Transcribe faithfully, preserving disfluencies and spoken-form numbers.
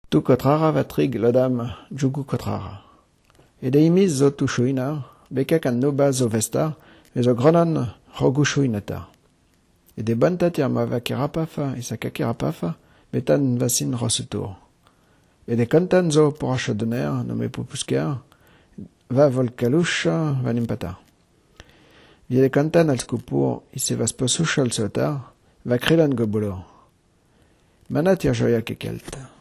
Tu kotrara va trig lodam jugu kotrara. E de imiz zo tu chouina, bekak an noba zo vesta, e zo gronan rogu chouinata. E de bantat ya ma va kirapafa e sa kakirapafa, betan vasin rosutour. E de kantan zo por a chadoner, no me pupusker, va vol kaloucha, va nimpata. Vie de kantan al skupur, i se vas posouch al sotar, va krelan go bolor. Manat ya joia kekelt.